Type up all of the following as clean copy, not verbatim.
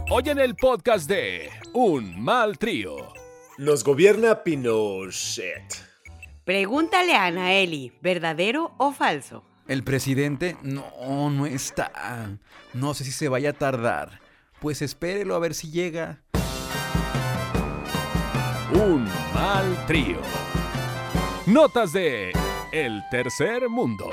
Hoy en el podcast de Un Mal Trío. Nos gobierna Pinochet. Pregúntale a Anaeli, ¿verdadero o falso? ¿El presidente? No está. No sé si se vaya a tardar. Pues espérelo a ver si llega. Un Mal Trío. Notas de El Tercer Mundo.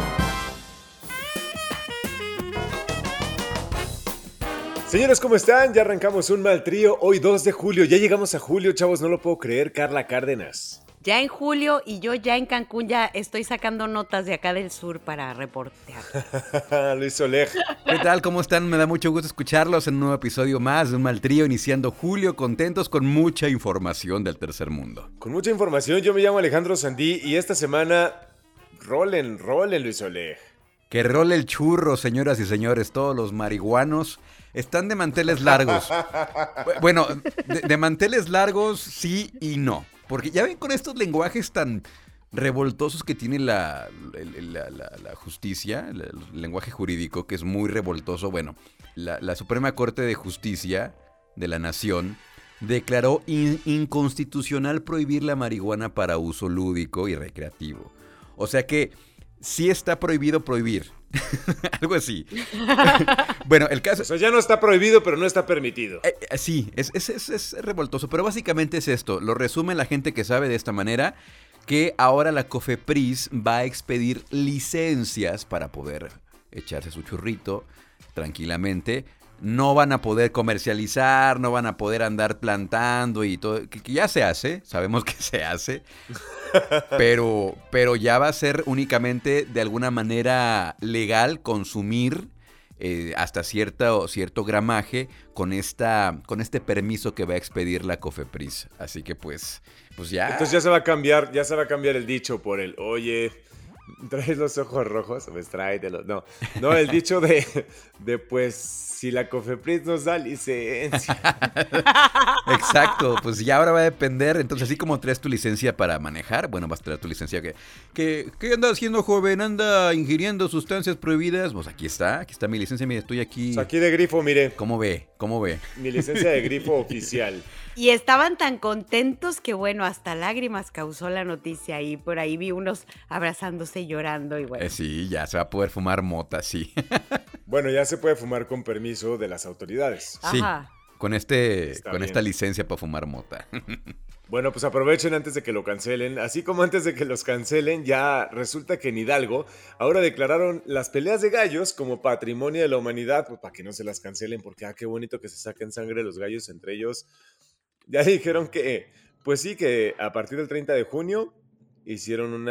Señores, ¿cómo están? Ya arrancamos Un Mal Trío. Hoy 2 de julio. Ya llegamos a julio, chavos. No lo puedo creer. Carla Cárdenas. Ya en julio y yo ya en Cancún ya estoy sacando notas de acá del sur para reportear. Luis Oleg. ¿Qué tal? ¿Cómo están? Me da mucho gusto escucharlos en un nuevo episodio más de Un Mal Trío, iniciando julio, contentos con mucha información del tercer mundo. Con mucha información, yo me llamo Alejandro Sandí y esta semana, rolen, Luis Oleg. Que role el churro, señoras y señores. Todos los marihuanos están de manteles largos. Bueno, de manteles largos sí y no. Porque ya ven con estos lenguajes tan revoltosos que tiene la justicia, el lenguaje jurídico, que es muy revoltoso. Bueno, la Suprema Corte de Justicia de la Nación declaró inconstitucional prohibir la marihuana para uso lúdico y recreativo. O sea que sí está prohibido prohibir. Algo así. Bueno, el caso... O sea, ya no está prohibido, pero no está permitido. Sí, es revoltoso, pero básicamente es esto. Lo resume la gente que sabe de esta manera, que ahora la COFEPRIS va a expedir licencias para poder echarse su churrito tranquilamente. No van a poder comercializar, no van a poder andar plantando y todo, que ya se hace, sabemos que se hace, pero ya va a ser únicamente de alguna manera legal consumir hasta cierto gramaje con este permiso que va a expedir la COFEPRIS. Así que pues ya. Entonces ya se va a cambiar el dicho por el, oye, ¿traes los ojos rojos? Pues tráetelos. No, el dicho de pues, si la COFEPRIS nos da licencia. Exacto, pues ya ahora va a depender. Entonces, así como traes tu licencia para manejar, bueno, vas a traer tu licencia ¿Qué anda haciendo, joven? ¿Anda ingiriendo sustancias prohibidas? Pues aquí está mi licencia, mire, estoy aquí. Pues aquí de grifo, mire. ¿Cómo ve? Mi licencia de grifo oficial. Y estaban tan contentos que, bueno, hasta lágrimas causó la noticia y por ahí vi unos abrazándose y llorando y bueno. Sí, ya se va a poder fumar mota, sí. Bueno, ya se puede fumar con permiso de las autoridades. Sí, Ajá. con esta licencia para fumar mota. Bueno, pues aprovechen antes de que lo cancelen. Así como antes de que los cancelen, ya resulta que en Hidalgo ahora declararon las peleas de gallos como patrimonio de la humanidad, pues para que no se las cancelen, porque qué bonito que se saquen sangre los gallos entre ellos. Ya dijeron que, pues sí, que a partir del 30 de junio hicieron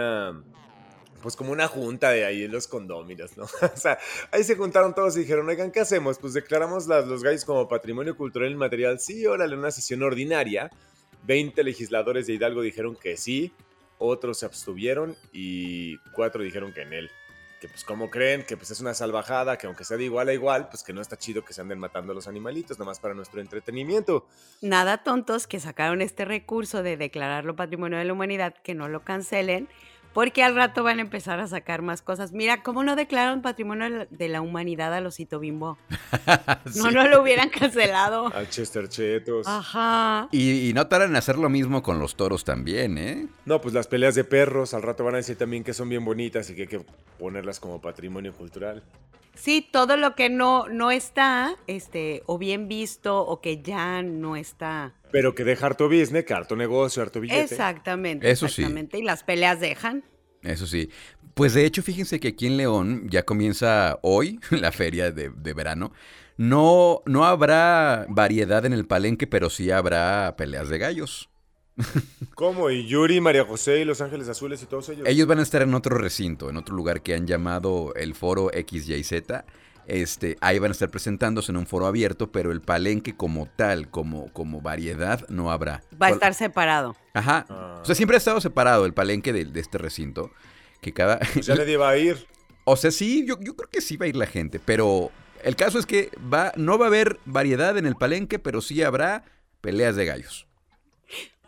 pues como una junta de ahí en los condóminos, ¿no? O sea, ahí se juntaron todos y dijeron, oigan, ¿qué hacemos? Pues declaramos los gallos como patrimonio cultural inmaterial. Sí, órale, una sesión ordinaria. 20 legisladores de Hidalgo dijeron que sí, otros se abstuvieron y 4 dijeron que en él. Que pues como creen, que pues es una salvajada, que aunque sea de igual a igual, pues que no está chido que se anden matando a los animalitos, nomás para nuestro entretenimiento. Nada tontos que sacaron este recurso de declararlo patrimonio de la humanidad, que no lo cancelen, porque al rato van a empezar a sacar más cosas. Mira, ¿cómo no declararon patrimonio de la humanidad a Osito Bimbo? Sí. No lo hubieran cancelado. Al Chester Chetos. Ajá. Y no tardan en hacer lo mismo con los toros también, ¿eh? No, pues las peleas de perros, al rato van a decir también que son bien bonitas y que hay que ponerlas como patrimonio cultural. Sí, todo lo que no está, o bien visto, o que ya no está. Pero que deja harto business, que harto negocio, harto billete. Exactamente. Eso sí. Y las peleas dejan. Eso sí. Pues de hecho, fíjense que aquí en León ya comienza hoy la feria de verano. No habrá variedad en el palenque, pero sí habrá peleas de gallos. ¿Cómo? ¿Y Yuri, María José y Los Ángeles Azules y todos ellos? Ellos van a estar en otro recinto, en otro lugar que han llamado el Foro XYZ. Ahí van a estar presentándose en un foro abierto, pero el palenque como tal, como variedad, no habrá. Va a estar separado. Ajá. O sea, siempre ha estado separado el palenque de este recinto. Que Pues ya nadie va a ir. O sea, sí, yo creo que sí va a ir la gente, pero el caso es que no va a haber variedad en el palenque, pero sí habrá peleas de gallos.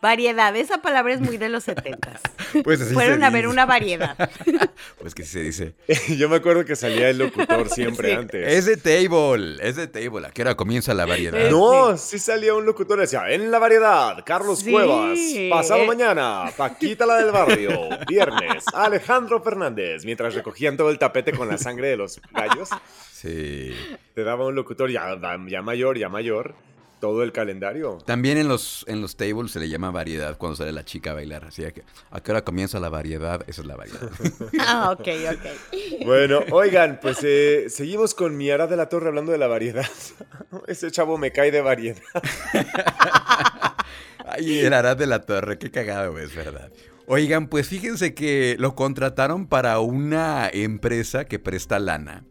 Variedad, esa palabra es muy de los 70s. Pues así Fueron se a ver dice. una variedad. Pues que sí se dice. Yo me acuerdo que salía el locutor siempre Sí. antes. Es de table. ¿A qué hora comienza la variedad? No, sí salía un locutor y decía, en la variedad, Carlos Sí. Cuevas, pasado mañana, Paquita la del barrio, viernes, Alejandro Fernández, mientras recogían todo el tapete con la sangre de los gallos, Sí. te daba un locutor ya mayor, todo el calendario. También en los tables se le llama variedad cuando sale la chica a bailar. Así que, ¿a qué hora comienza la variedad? Esa es la variedad. Ah, ok. Bueno, oigan, pues seguimos con mi Arad de la Torre hablando de la variedad. Ese chavo me cae de variedad. Ay, el Arad de la Torre, qué cagado es, ¿verdad? Oigan, pues fíjense que lo contrataron para una empresa que presta lana,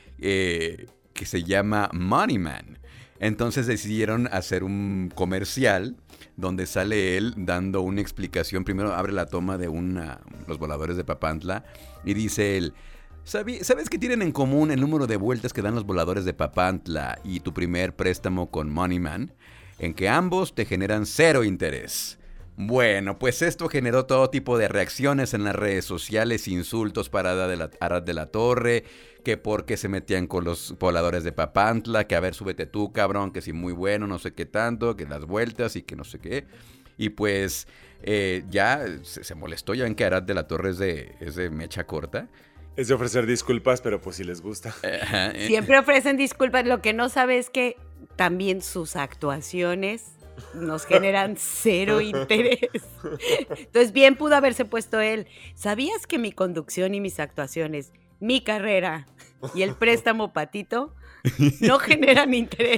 que se llama Moneyman. Entonces decidieron hacer un comercial donde sale él dando una explicación. Primero abre la toma de los voladores de Papantla y dice él: ¿Sabes qué tienen en común el número de vueltas que dan los voladores de Papantla y tu primer préstamo con Moneyman? En que ambos te generan 0 interés. Bueno, pues esto generó todo tipo de reacciones en las redes sociales, insultos para Arad de la Torre, que porque se metían con los voladores de Papantla, que a ver, súbete tú, cabrón, que sí, muy bueno, no sé qué tanto, que las vueltas y que no sé qué. Y pues ya se molestó, ya ven que Arad de la Torre es de mecha corta. Es de ofrecer disculpas, pero pues si les gusta. Siempre ofrecen disculpas. Lo que no sabe es que también sus actuaciones nos generan 0 interés. Entonces bien pudo haberse puesto él. ¿Sabías que mi conducción y mis actuaciones, mi carrera y el préstamo patito no generan interés?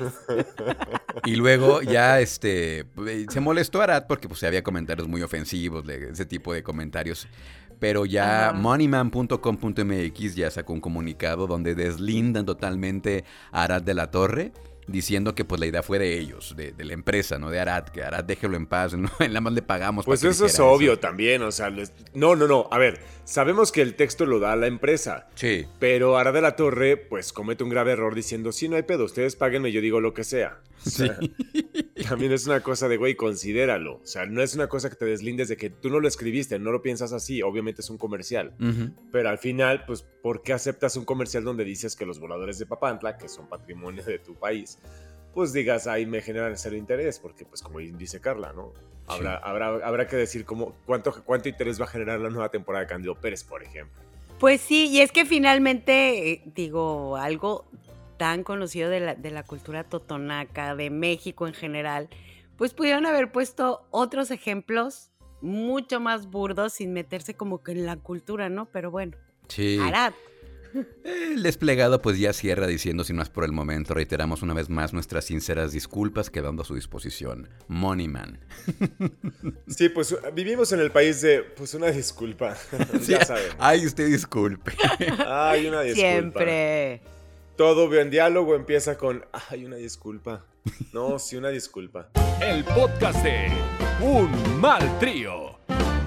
Y luego ya se molestó Arad porque pues había comentarios muy ofensivos, ese tipo de comentarios. Pero ya moneyman.com.mx ya sacó un comunicado donde deslindan totalmente a Arad de la Torre, diciendo que pues la idea fue de ellos, de la empresa, no de Arad, que Arad déjelo en paz, ¿no? Nada más le pagamos. Pues para que eso es dijera obvio eso. también, o sea, no, a ver, sabemos que el texto lo da la empresa, Sí. pero Arad de la Torre, pues comete un grave error diciendo, sí, no hay pedo, ustedes páguenme y yo digo lo que sea. O sea, también es una cosa de, güey, considéralo, o sea, no es una cosa que te deslindes de que tú no lo escribiste, no lo piensas así, obviamente es un comercial, pero al final, pues, ¿por qué aceptas un comercial donde dices que los voladores de Papantla, que son patrimonio de tu país, pues digas, ahí me generan 0 interés, porque pues como dice Carla, ¿no? Habrá que decir cuánto interés va a generar la nueva temporada de Cándido Pérez, por ejemplo. Pues sí, y es que finalmente, algo tan conocido de la cultura totonaca, de México en general, pues pudieron haber puesto otros ejemplos mucho más burdos sin meterse como que en la cultura, ¿no? Pero bueno, Sí. Arad. El desplegado pues ya cierra diciendo, sin más por el momento, reiteramos una vez más nuestras sinceras disculpas quedando a su disposición. Moneyman. Sí, pues vivimos en el país de, pues una disculpa, Sí, ya saben. ay, usted disculpe. Ay, una disculpa. Siempre. Todo buen diálogo empieza con, ay, una disculpa. No, sí, una disculpa. El podcast de Un Mal Trío.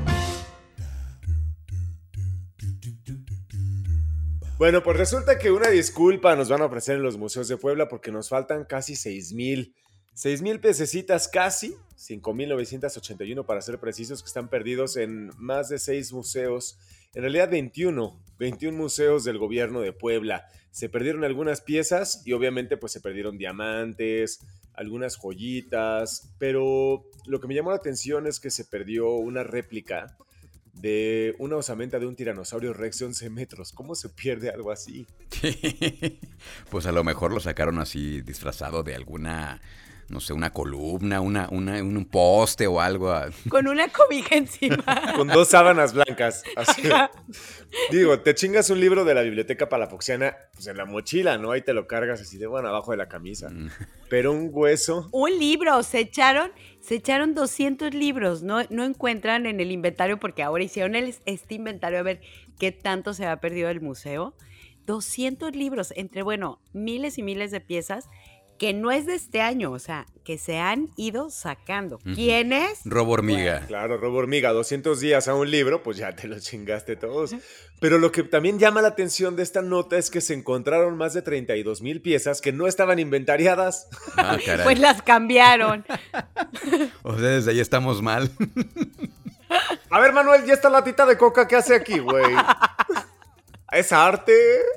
Bueno, pues resulta que una disculpa nos van a ofrecer en los museos de Puebla porque nos faltan casi 6,000 pececitas, casi 5,981 para ser precisos, que están perdidos en más de 6 museos, en realidad 21 museos del gobierno de Puebla. Se perdieron algunas piezas y obviamente pues se perdieron diamantes, algunas joyitas, pero lo que me llamó la atención es que se perdió una réplica de una osamenta de un tiranosaurio rex de 11 metros. ¿Cómo se pierde algo así? Pues a lo mejor lo sacaron así disfrazado de alguna, no sé, una columna, un poste o algo. Con una cobija encima. Con 2 sábanas blancas. Así. Digo, te chingas un libro de la Biblioteca Palafoxiana pues en la mochila, ¿no? Ahí te lo cargas así de, bueno, abajo de la camisa. Pero un hueso... Un libro, se echaron 200 libros, no encuentran en el inventario porque ahora hicieron este inventario a ver qué tanto se ha perdido del museo. 200 libros, entre, bueno, miles y miles de piezas que no es de este año, o sea, que se han ido sacando. ¿Quién es? Robo hormiga. Claro, Robo Hormiga, 200 días a un libro, pues ya te lo chingaste todos. Pero lo que también llama la atención de esta nota es que se encontraron más de 32,000 piezas que no estaban inventariadas. Ah, caray. Pues las cambiaron. O sea, desde ahí estamos mal. A ver, Manuel, ¿y esta latita de coca qué hace aquí, güey? ¿Es arte?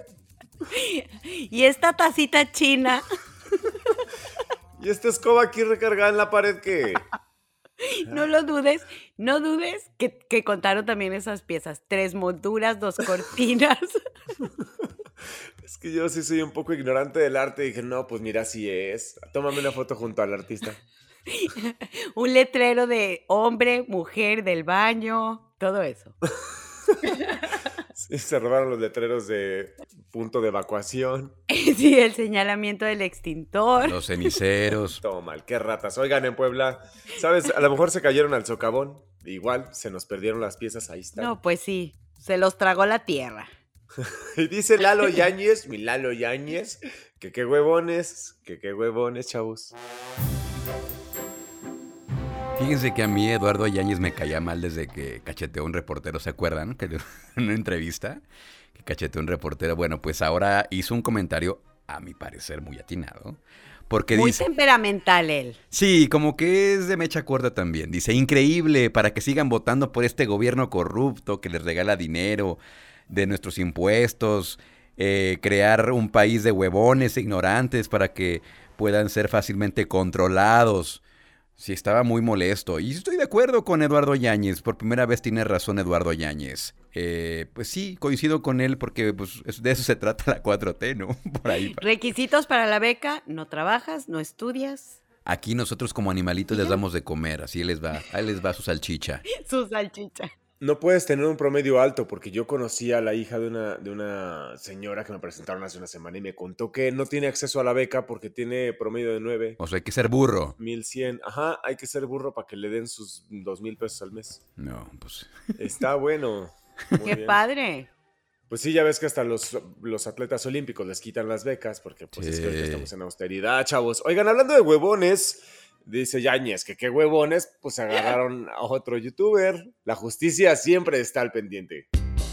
Y esta tacita china. ¿Y esta escoba aquí recargada en la pared qué? No lo dudes, no dudes que contaron también esas piezas. 3 molduras, 2 cortinas. Es que yo sí soy un poco ignorante del arte. Dije, no, pues mira, así es. Tómame una foto junto al artista. Un letrero de hombre, mujer, del baño, todo eso. Sí, se robaron los letreros de punto de evacuación. Sí, el señalamiento del extintor. Los ceniceros. Todo mal, qué ratas. Oigan, en Puebla, ¿sabes? A lo mejor se cayeron al socavón. Igual, se nos perdieron las piezas, ahí están. No, pues sí, se los tragó la tierra. Y dice Lalo Yáñez, mi Lalo Yáñez, que qué huevones, chavos. Fíjense que a mí Eduardo Yáñez me caía mal desde que cacheteó a un reportero, ¿se acuerdan? Que en una entrevista que cacheteó a un reportero. Bueno, pues ahora hizo un comentario, a mi parecer, muy atinado. Porque Muy dice... temperamental él. Sí, como que es de mecha corta también. Dice, increíble, para que sigan votando por este gobierno corrupto que les regala dinero de nuestros impuestos, crear un país de huevones e ignorantes para que puedan ser fácilmente controlados. Sí, estaba muy molesto. Y estoy de acuerdo con Eduardo Yáñez. Por primera vez tiene razón Eduardo Yáñez. Pues sí, coincido con él porque pues, de eso se trata la 4T, ¿no? Por ahí. Requisitos para la beca: no trabajas, no estudias. Aquí nosotros como animalitos les damos de comer. Así ahí les va su salchicha. Su salchicha. No puedes tener un promedio alto, porque yo conocí a la hija de una señora que me presentaron hace una semana y me contó que no tiene acceso a la beca porque tiene promedio de 9. O sea, hay que ser burro. 1,100. Ajá, hay que ser burro para que le den sus 2,000 pesos al mes. No, pues... Está bueno. Muy ¡Qué bien. padre! Pues sí, ya ves que hasta los atletas olímpicos les quitan las becas porque pues es que ahorita estamos en austeridad, chavos. Oigan, hablando de huevones, dice Yáñez que qué huevones, pues agarraron a otro youtuber. La justicia siempre está al pendiente.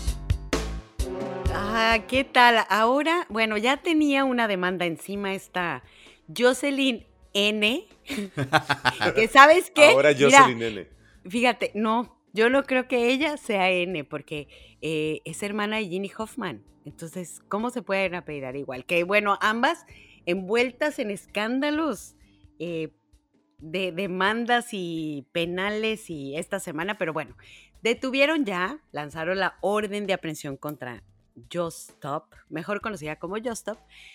Ah, ¿qué tal? Ahora, bueno, ya tenía una demanda encima esta Jocelyn N. Que ¿sabes qué? Ahora Jocelyn N. Fíjate, no, yo no creo que ella sea N, porque es hermana de Ginny Hoffman. Entonces, ¿cómo se pueden apellidar igual? Que bueno, ambas envueltas en escándalos de demandas y penales y esta semana, pero bueno, detuvieron ya, lanzaron la orden de aprehensión contra Just Stop, mejor conocida como Just Stop,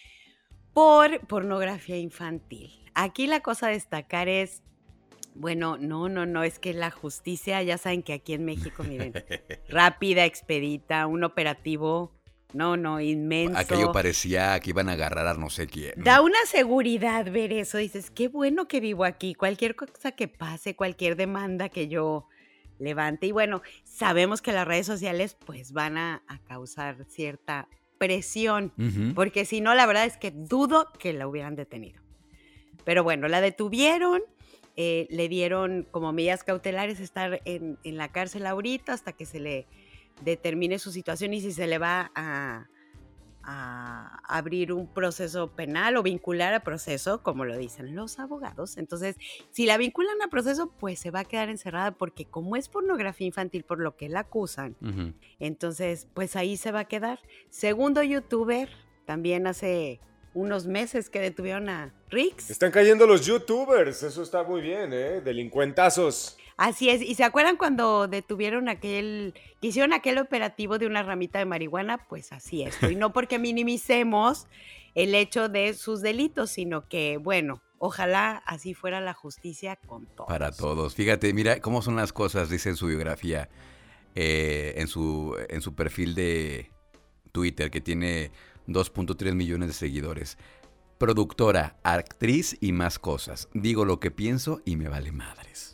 por pornografía infantil. Aquí la cosa a destacar es, bueno, no, es que la justicia, ya saben que aquí en México, miren, rápida, expedita, un operativo, no, inmenso. Aquello parecía que iban a agarrar a no sé quién. Da una seguridad ver eso, dices, qué bueno que vivo aquí, cualquier cosa que pase, cualquier demanda que yo levante. Y bueno, sabemos que las redes sociales pues van a causar cierta presión, porque si no, la verdad es que dudo que la hubieran detenido. Pero bueno, la detuvieron, le dieron como medidas cautelares estar en la cárcel ahorita hasta que se le determine su situación y si se le va a abrir un proceso penal o vincular a proceso, como lo dicen los abogados. Entonces, si la vinculan a proceso, pues se va a quedar encerrada porque como es pornografía infantil por lo que la acusan, entonces, pues ahí se va a quedar. Segundo youtuber, también hace unos meses que detuvieron a Rix. Están cayendo los youtubers, eso está muy bien, delincuentazos. Así es, y ¿se acuerdan cuando detuvieron hicieron aquel operativo de una ramita de marihuana? Pues así es, y no porque minimicemos el hecho de sus delitos, sino que, bueno, ojalá así fuera la justicia con todos. Para todos. Fíjate, mira cómo son las cosas, dice en su biografía, en su perfil de Twitter, que tiene 2.3 millones de seguidores. Productora, actriz y más cosas. Digo lo que pienso y me vale madres.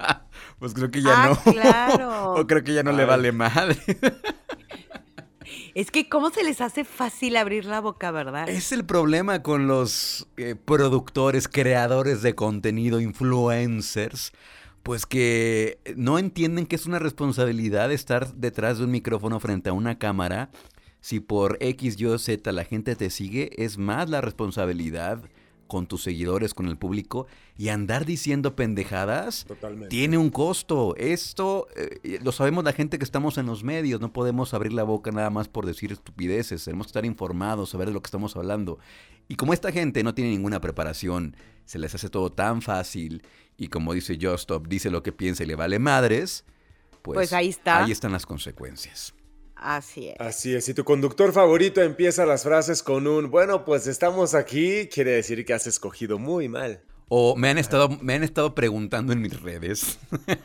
Pues creo que ya no. Claro. O creo que ya no le vale madre. Es que cómo se les hace fácil abrir la boca, ¿verdad? Es el problema con los productores, creadores de contenido, influencers, pues que no entienden que es una responsabilidad estar detrás de un micrófono frente a una cámara. Si por X, Y o Z la gente te sigue, es más la responsabilidad con tus seguidores, con el público, y andar diciendo pendejadas. Totalmente. Tiene un costo. Esto lo sabemos la gente que estamos en los medios. No podemos abrir la boca nada más por decir estupideces. Tenemos que estar informados, saber de lo que estamos hablando. Y como esta gente no tiene ninguna preparación, se les hace todo tan fácil, y como dice Justop, dice lo que piensa y le vale madres, Pues ahí está. Ahí están las consecuencias. Así es. Así es, si tu conductor favorito empieza las frases con un bueno, pues estamos aquí, quiere decir que has escogido muy mal. O me han estado preguntando en mis redes.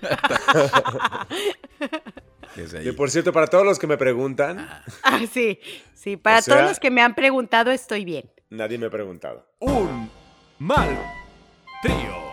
Y por cierto, para todos los que me preguntan, Sí, para O sea- todos los que me han preguntado, estoy bien. nadie me ha preguntado. Un mal trío.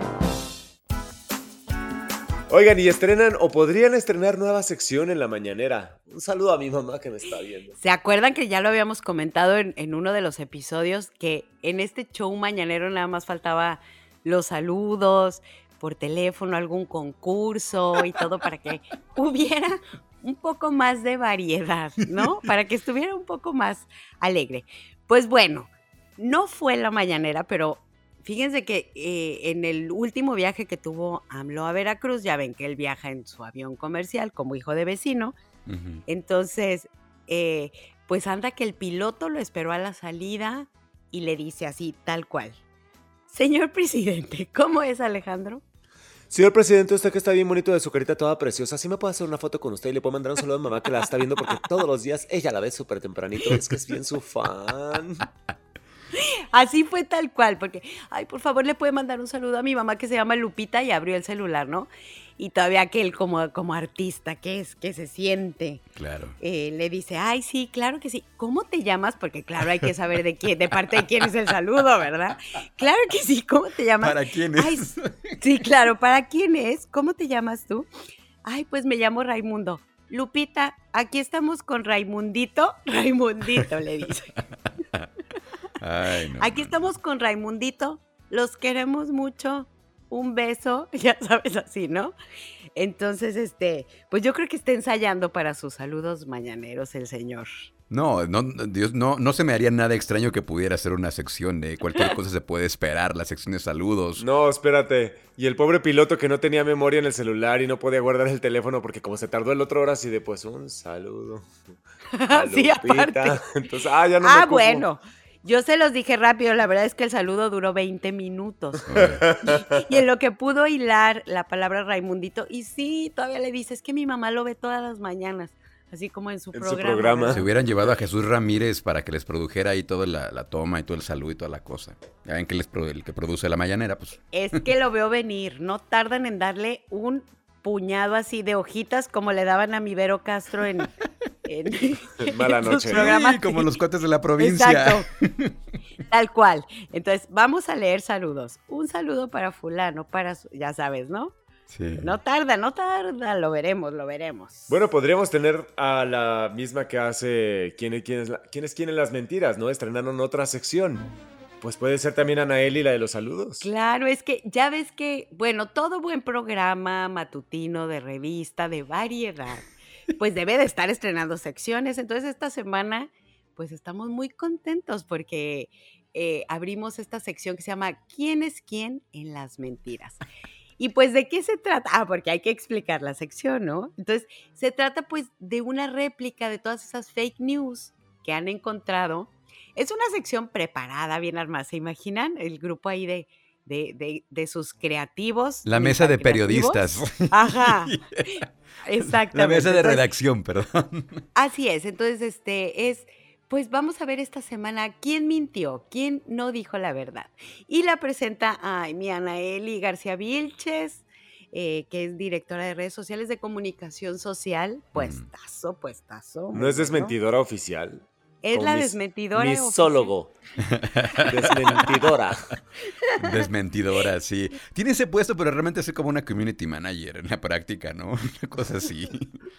Oigan, y estrenan o podrían estrenar nueva sección en la mañanera. Un saludo a mi mamá que me está viendo. ¿Se acuerdan que ya lo habíamos comentado en uno de los episodios? Que en este show mañanero nada más faltaba los saludos por teléfono, algún concurso y todo para que hubiera un poco más de variedad, ¿no? Para que estuviera un poco más alegre. Pues bueno, no fue la mañanera, pero fíjense que en el último viaje que tuvo AMLO a Veracruz, ya ven que él viaja en su avión comercial como hijo de vecino. Ujú. Entonces, pues anda que el piloto lo esperó a la salida y le dice así, tal cual. Señor presidente, ¿cómo es, Alejandro? Señor presidente, usted que está bien bonito de su carita toda preciosa, ¿sí me puedo hacer una foto con usted y le puedo mandar un saludo a mi mamá que la está viendo porque todos los días ella la ve súper tempranito, es que es bien su fan? Así fue tal cual, porque, ay, por favor, le puede mandar un saludo a mi mamá que se llama Lupita y abrió el celular, ¿no? Y todavía que él como artista, que se siente, Claro. le dice, ay, sí, claro que sí. ¿Cómo te llamas? Porque claro, hay que saber de parte de quién es el saludo, ¿verdad? Claro que sí, ¿cómo te llamas? ¿Para quién es? Ay, sí, claro, ¿para quién es? ¿Cómo te llamas tú? Ay, pues me llamo Raimundo. Lupita, aquí estamos con Raimundito. Raimundito, le dice. Ay, no, Aquí no, estamos con Raimundito, los queremos mucho, un beso, ya sabes, así, ¿no? Entonces, pues yo creo que está ensayando para sus saludos mañaneros el señor. No, Dios, no se me haría nada extraño que pudiera ser una sección de cualquier cosa se puede esperar, la sección de saludos. No, espérate. Y el pobre piloto que no tenía memoria en el celular y no podía guardar el teléfono porque como se tardó el otro hora así de pues un saludo. a Sí, Lupita. aparte. Entonces, ya no me ocupo. Bueno, yo se los dije rápido, la verdad es que el saludo duró 20 minutos. Y en lo que pudo hilar la palabra Raimundito, y sí, todavía le dice, es que mi mamá lo ve todas las mañanas, así como en su En su programa. programa. ¿verdad? Se hubieran llevado a Jesús Ramírez para que les produjera ahí toda la toma y todo el saludo y toda la cosa. Ya ven que el que produce la mañanera, pues. Es que lo veo venir, no tardan en darle un puñado así de hojitas como le daban a mi Vero Castro en Mala sus noche. programas. Sí, como los cuates de la provincia. Exacto. Tal cual. Entonces, vamos a leer saludos. Un saludo para fulano, ya sabes, ¿no? Sí. No tarda, lo veremos. Bueno, podríamos tener a la misma que hace ¿Quién es quién en las mentiras? ¿No? Estrenaron otra sección. Pues puede ser también Anaeli la de los saludos. Claro, es que ya ves que, bueno, todo buen programa matutino de revista, de variedad, pues debe de estar estrenando secciones. Entonces, esta semana, pues estamos muy contentos porque abrimos esta sección que se llama ¿Quién es quién en las mentiras? Y pues, ¿de qué se trata? Porque hay que explicar la sección, ¿no? Entonces, se trata pues de una réplica de todas esas fake news que han encontrado. Es una sección preparada, bien armada. ¿Se imaginan? El grupo ahí de sus creativos. La ni mesa tan de periodistas. creativos. Ajá. Exactamente. La mesa de Entonces, redacción, perdón. así es. Entonces, pues vamos a ver esta semana quién mintió, quién no dijo la verdad. Y la presenta mi Anaeli García Vilches, que es directora de redes sociales de comunicación social. Puestazo. ¿No es desmentidora oficial? Es Como la desmentidora. misólogo. Desmentidora. Desmentidora, sí. Tiene ese puesto, pero realmente es como una community manager en la práctica, ¿no? Una cosa así.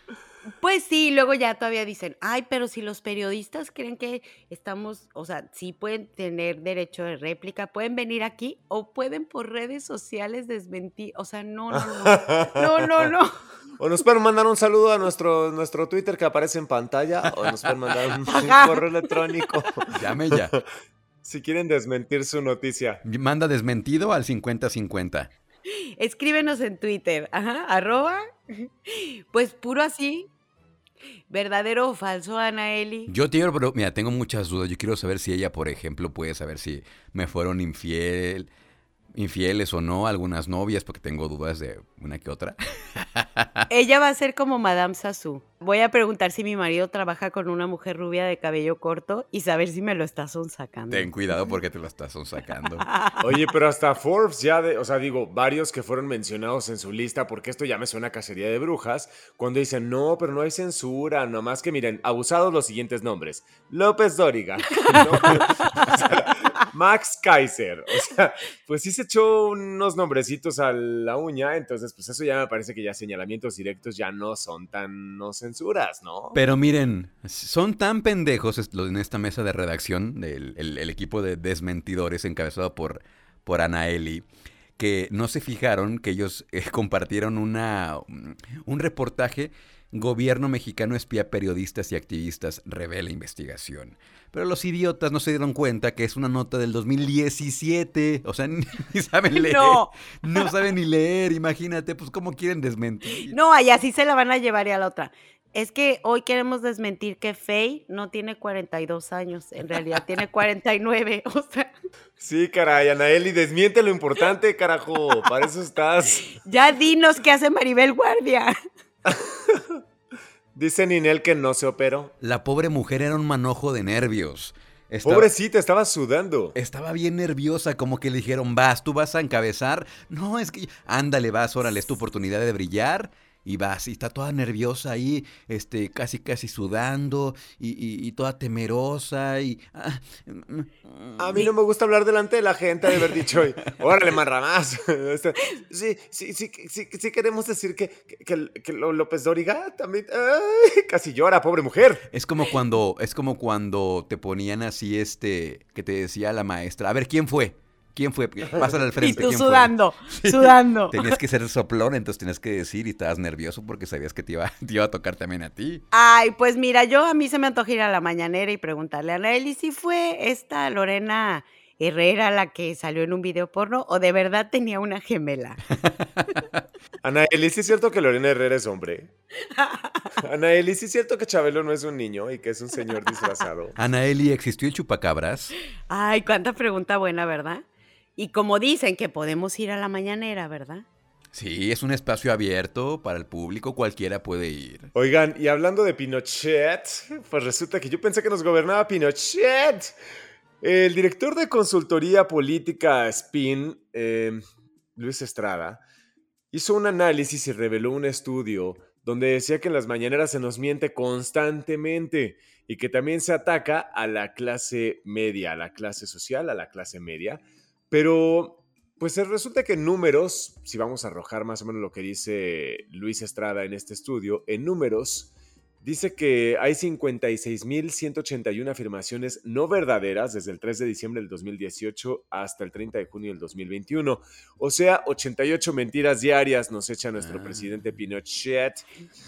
Pues sí, luego ya todavía dicen, ay, pero si los periodistas creen que estamos, o sea, sí pueden tener derecho de réplica, pueden venir aquí o pueden por redes sociales desmentir, o sea, no, no, no, no, no, no. O nos pueden mandar un saludo a nuestro Twitter que aparece en pantalla, o nos pueden mandar un Ajá. correo electrónico Llame ya. si quieren desmentir su noticia. Manda desmentido al 50-50. Escríbenos en Twitter, ajá, pues puro así, verdadero o falso, Anaeli. Yo pero mira, tengo muchas dudas. Yo quiero saber si ella, por ejemplo, puede saber si me fueron infieles o no algunas novias, porque tengo dudas de una que otra. Ella va a ser como Madame Sassou. Voy a preguntar si mi marido trabaja con una mujer rubia de cabello corto y saber si me lo está sonsacando. Ten cuidado porque te lo estás sacando. Oye, pero hasta Forbes ya, o sea, digo, varios que fueron mencionados en su lista, porque esto ya me suena a cacería de brujas, cuando dicen, no, pero no hay censura, nomás que miren, abusados los siguientes nombres. López Dóriga, ¿no? O sea, Max Kaiser, o sea, pues sí se echó unos nombrecitos a la uña, entonces pues eso ya me parece que ya señalamientos directos ya no son tan no censuras, ¿no? Pero miren, son tan pendejos en esta mesa de redacción del el equipo de desmentidores encabezado por Anaeli, que no se fijaron que ellos compartieron un reportaje. Gobierno mexicano espía periodistas y activistas, revela investigación. Pero los idiotas no se dieron cuenta que es una nota del 2017. O sea, ni saben leer. No. No saben ni leer, imagínate, pues cómo quieren desmentir. No, y así se la van a llevar y a la otra. Es que hoy queremos desmentir que Faye no tiene 42 años, en realidad tiene 49, o sea. Sí, caray, Anaeli, desmiente lo importante, carajo, para eso estás. Ya dinos qué hace Maribel Guardia. Dice Ninel que no se operó. La pobre mujer era un manojo de nervios. Pobrecita, estaba sudando. Estaba bien nerviosa, como que le dijeron, tú vas a encabezar. No, es que, ándale, órale, es tu oportunidad de brillar. Y vas, y está toda nerviosa ahí, casi sudando, y toda temerosa, A mí no me gusta hablar delante de la gente, de haber dicho, órale, marramás. Sí queremos decir que López Dóriga también casi llora, pobre mujer. Es como cuando te ponían así, que te decía la maestra, a ver, ¿quién fue? ¿Quién fue? Pásale al frente. Y tú ¿Quién sudando, fue? sudando. Tenías que ser soplón, entonces tenías que decir y estabas nervioso porque sabías que te iba a tocar también a ti. Ay, pues mira, a mí se me antoja ir a la mañanera y preguntarle a Anaeli si fue esta Lorena Herrera la que salió en un video porno o de verdad tenía una gemela. Anaeli, ¿sí es cierto que Lorena Herrera es hombre? Anaeli, ¿sí es cierto que Chabelo no es un niño y que es un señor disfrazado? Anaeli, ¿existió el chupacabras? Ay, cuánta pregunta buena, ¿verdad? Y como dicen que podemos ir a la mañanera, ¿verdad? Sí, es un espacio abierto para el público, cualquiera puede ir. Oigan, y hablando de Pinochet, pues resulta que yo pensé que nos gobernaba Pinochet. El director de consultoría política SPIN, Luis Estrada, hizo un análisis y reveló un estudio donde decía que en las mañaneras se nos miente constantemente y que también se ataca a la clase media, a la clase social, a la clase media. Pero, pues resulta que en números, si vamos a arrojar más o menos lo que dice Luis Estrada en este estudio, en números dice que hay 56,181 afirmaciones no verdaderas desde el 3 de diciembre del 2018 hasta el 30 de junio del 2021. O sea, 88 mentiras diarias nos echa nuestro presidente Pinochet.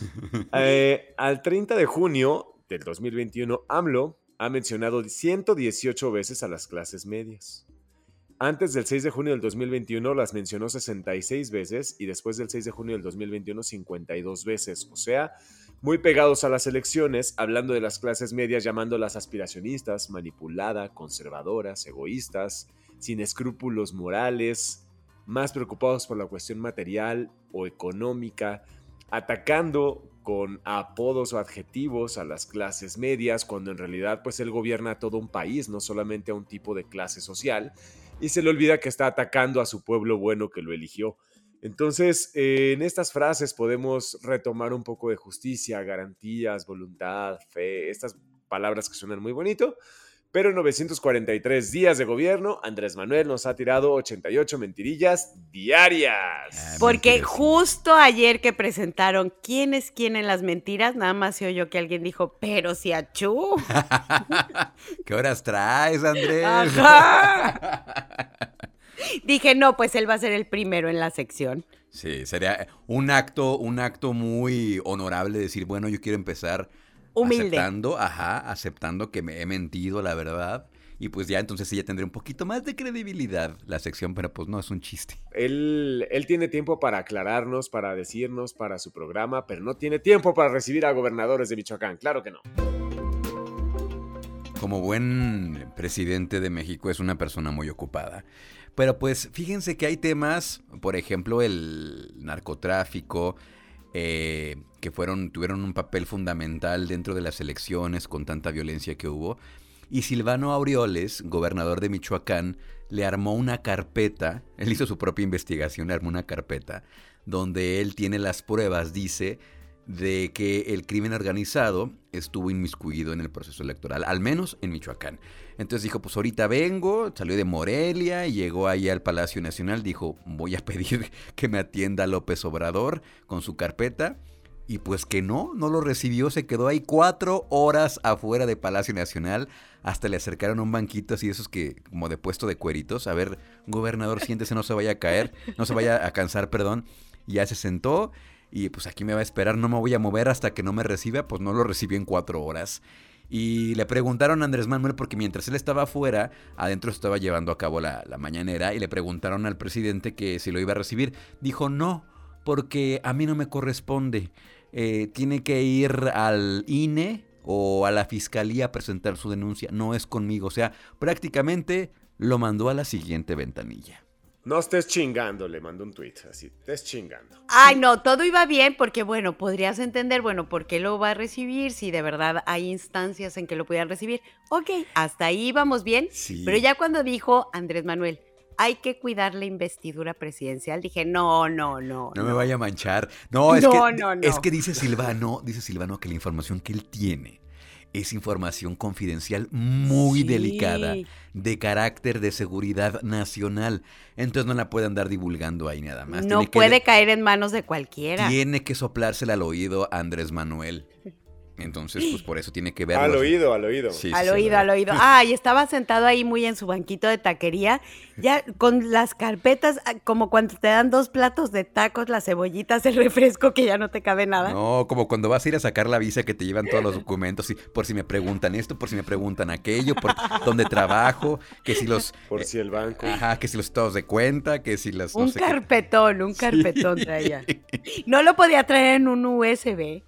Al 30 de junio del 2021, AMLO ha mencionado 118 veces a las clases medias. Antes del 6 de junio del 2021 las mencionó 66 veces y después del 6 de junio del 2021 52 veces. O sea, muy pegados a las elecciones, hablando de las clases medias, llamándolas aspiracionistas, manipuladas, conservadoras, egoístas, sin escrúpulos morales, más preocupados por la cuestión material o económica, atacando con apodos o adjetivos a las clases medias, cuando en realidad pues él gobierna a todo un país, no solamente a un tipo de clase social, y se le olvida que está atacando a su pueblo bueno que lo eligió. Entonces, en estas frases podemos retomar un poco de justicia, garantías, voluntad, fe, estas palabras que suenan muy bonito, pero en 943 días de gobierno, Andrés Manuel nos ha tirado 88 mentirillas diarias. Porque Mentiras. justo ayer que presentaron quién es quién en las mentiras, nada más se oyó que alguien dijo, pero si achú. ¿Qué horas traes, Andrés? Ajá. Dije, no, pues él va a ser el primero en la sección. Sí, sería un acto muy honorable decir, bueno, yo quiero empezar Humilde. aceptando que me he mentido, la verdad. Y pues ya entonces sí ya tendré un poquito más de credibilidad la sección, pero pues no, es un chiste. Él tiene tiempo para aclararnos, para decirnos, para su programa, pero no tiene tiempo para recibir a gobernadores de Michoacán. Claro que no. Como buen presidente de México es una persona muy ocupada. Pero pues fíjense que hay temas, por ejemplo el narcotráfico, que tuvieron un papel fundamental dentro de las elecciones con tanta violencia que hubo. Y Silvano Aureoles, gobernador de Michoacán, le armó una carpeta, él hizo su propia investigación, le armó una carpeta, donde él tiene las pruebas, dice, de que el crimen organizado estuvo inmiscuido en el proceso electoral, al menos en Michoacán. Entonces dijo, pues ahorita vengo, salió de Morelia y llegó ahí al Palacio Nacional, dijo, voy a pedir que me atienda López Obrador con su carpeta. Y pues que no lo recibió, se quedó ahí 4 horas afuera de Palacio Nacional, hasta le acercaron a un banquito así, esos que, como de puesto de cueritos, a ver, gobernador, siéntese, no se vaya a caer, no se vaya a cansar, perdón, y ya se sentó, y pues aquí me va a esperar, no me voy a mover hasta que no me reciba, pues no lo recibió en 4 horas. Y le preguntaron a Andrés Manuel, porque mientras él estaba afuera, adentro estaba llevando a cabo la mañanera, y le preguntaron al presidente que si lo iba a recibir, dijo no, porque a mí no me corresponde. Tiene que ir al INE o a la fiscalía a presentar su denuncia, no es conmigo, o sea, prácticamente lo mandó a la siguiente ventanilla. No estés chingando, le mandó un tuit, así, estés chingando. Ay, no, todo iba bien porque, bueno, podrías entender, bueno, ¿por qué lo va a recibir? Si de verdad hay instancias en que lo pudieran recibir. Ok, hasta ahí íbamos bien, Sí. pero ya cuando dijo Andrés Manuel, hay que cuidar la investidura presidencial, dije, no. No me vaya a manchar. No, es No. que dice Silvano que la información que él tiene es información confidencial muy Sí. delicada, de carácter de seguridad nacional. Entonces no la puede andar divulgando ahí nada más. No puede caer en manos de cualquiera. Tiene que soplársela al oído a Andrés Manuel. Entonces, pues por eso tiene que verlo. Al oído. Sí, Al sí, oído, al oído. Ay, estaba sentado ahí muy en su banquito de taquería, ya con las carpetas, como cuando te dan 2 platos de tacos, las cebollitas, el refresco, que ya no te cabe nada. No, como cuando vas a ir a sacar la visa que te llevan todos los documentos, y por si me preguntan esto, por si me preguntan aquello, por dónde trabajo, que si los... Por si el banco. Ajá, que si los estados de cuenta, que si las... no Un sé qué. carpetón traía. No lo podía traer en un USB.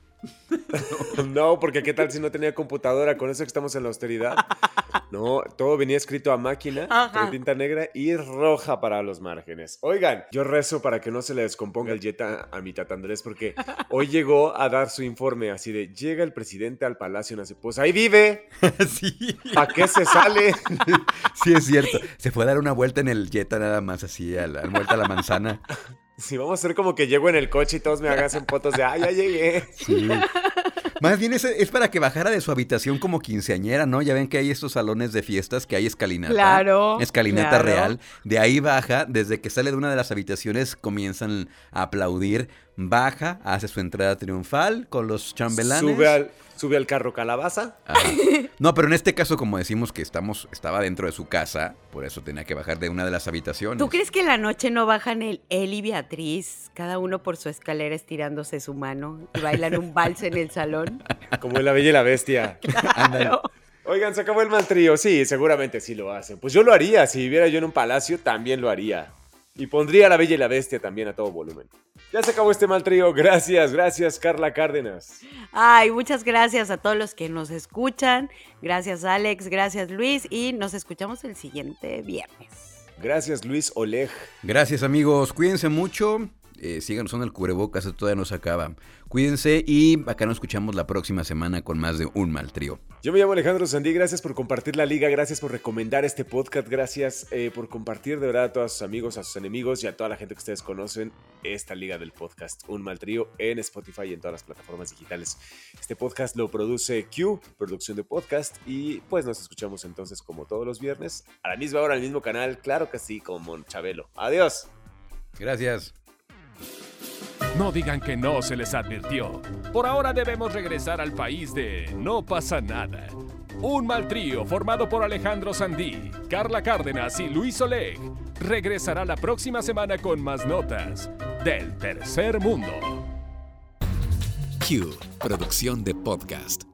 No, porque qué tal si no tenía computadora, con eso que estamos en la austeridad. No, todo venía escrito a máquina, Ajá. de tinta negra y roja para los márgenes. Oigan, yo rezo para que no se le descomponga el jet a mi tata Andrés, porque hoy llegó a dar su informe así de, llega el presidente al Palacio Nacional. Pues ahí vive, Sí, ¿a qué se sale? sí es cierto. Se fue a dar una vuelta en el Jetta nada más así, a la vuelta a la manzana. Si vamos a hacer como que llego en el coche y todos me hagan fotos de, ya llegué. Sí. Más bien es para que bajara de su habitación como quinceañera, ¿no? Ya ven que hay estos salones de fiestas, que hay escalinata. Claro, Escalinata claro. real. De ahí baja, desde que sale de una de las habitaciones comienzan a aplaudir. Baja, hace su entrada triunfal con los chambelanes. Sube al carro calabaza. Ajá. No, pero en este caso, como decimos que estaba dentro de su casa, por eso tenía que bajar de una de las habitaciones. ¿Tú crees que en la noche no bajan él y Beatriz, cada uno por su escalera estirándose su mano y bailan un vals en el salón? Como en La Bella y la Bestia. Claro. Oigan, se acabó el mal trío. Sí, seguramente sí lo hacen. Pues yo lo haría. Si viviera yo en un palacio, también lo haría. Y pondría a La Bella y la Bestia también a todo volumen. Ya se acabó este mal trío. Gracias, Carla Cárdenas. Ay, muchas gracias a todos los que nos escuchan. Gracias, Alex. Gracias, Luis. Y nos escuchamos el siguiente viernes. Gracias, Luis Oleg. Gracias, amigos. Cuídense mucho. sigan usando el cubrebocas, esto todavía no se acaba. Cuídense y acá nos escuchamos la próxima semana con más de Un Mal Trío. Yo me llamo Alejandro Sandí, gracias por compartir la liga, gracias por recomendar este podcast, gracias por compartir de verdad a todos sus amigos, a sus enemigos y a toda la gente que ustedes conocen esta liga del podcast Un Mal Trío en Spotify y en todas las plataformas digitales. Este podcast lo produce Q, producción de podcast, y pues nos escuchamos entonces como todos los viernes, a la misma hora, al mismo canal, claro que sí, como Chabelo. Adiós. Gracias. No digan que no se les advirtió. Por ahora debemos regresar al país de No pasa nada. Un Mal Trío formado por Alejandro Sandí, Carla Cárdenas y Luis Oleg regresará la próxima semana con más notas del tercer mundo. Q, producción de podcast.